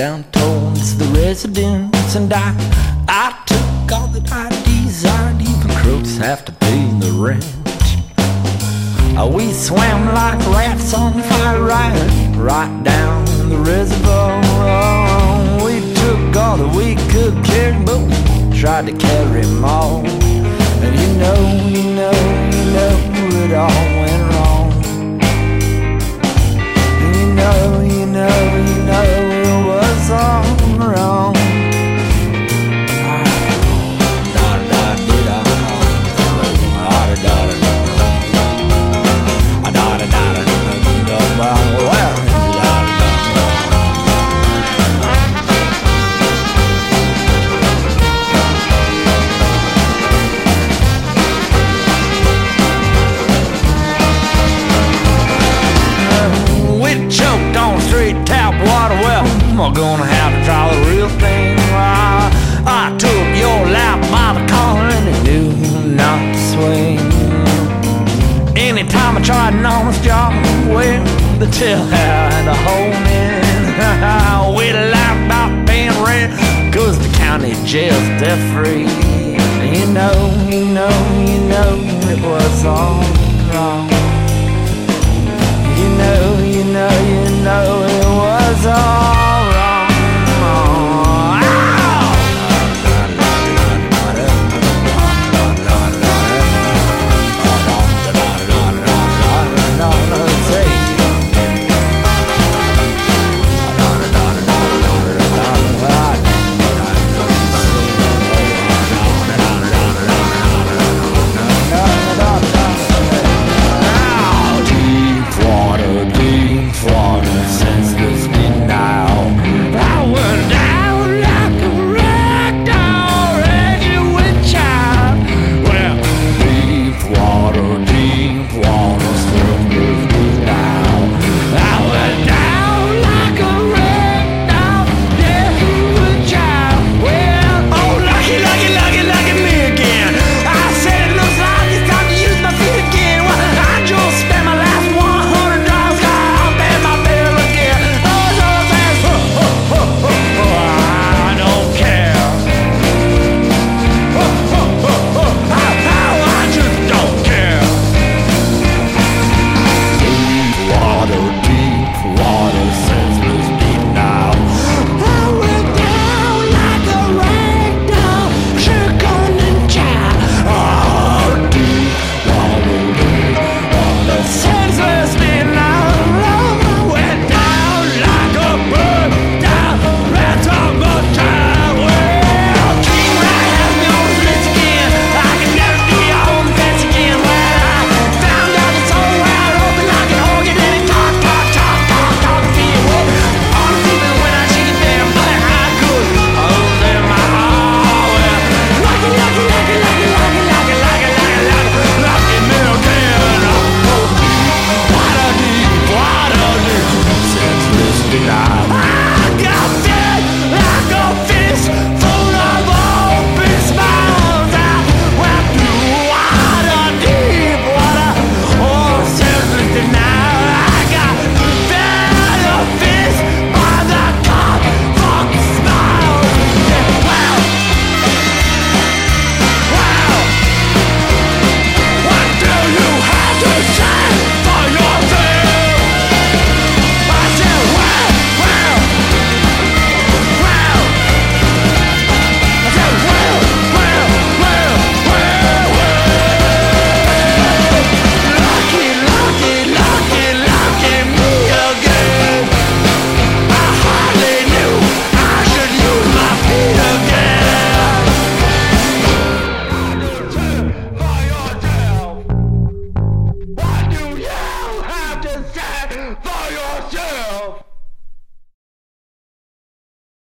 down towards the residence, and I took all that I desired. Even crooks have to pay the rent. We swam like rats on fire, right down the reservoir. We took all that we could carry, but we tried to carry them all. And you know it all went wrong. You know it was all wrong. Choked on straight tap water. Well, I'm gonna have to try the real thing. I took your lap by the collar and it knew not to swing. Anytime I tried an honest job, well, the tail had a hole in. We laughed about paying rent, 'cause the county jail's debt free. You know